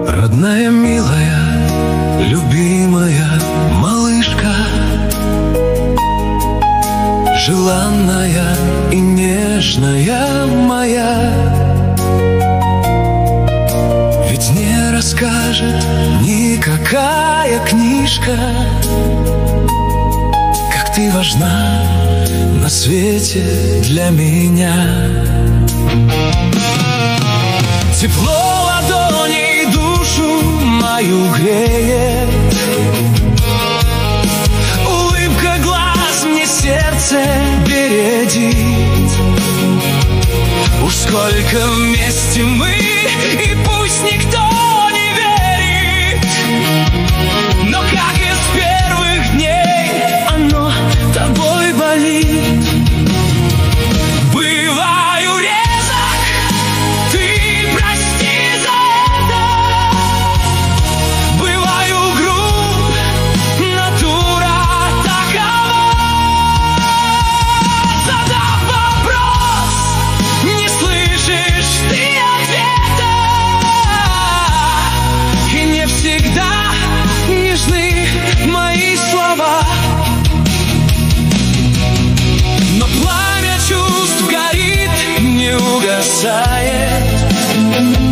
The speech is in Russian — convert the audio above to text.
Родная, милая, любимая малышка, желанная и нежная моя, ведь не расскажет никакая книжка, как ты важна на свете для меня. Тепло ладоней душу мою греет, улыбка глаз мне сердце бередит. Уж сколько вместе мы, и пусть никто не верит, но как из первых дней оно тобой болит. Бываю резок, ты прости за это. Бываю груб, натура такова. Задав вопрос, не слышишь ты ответа, и не всегда нежны мои слова. Но пламя чувств горит, не угасает.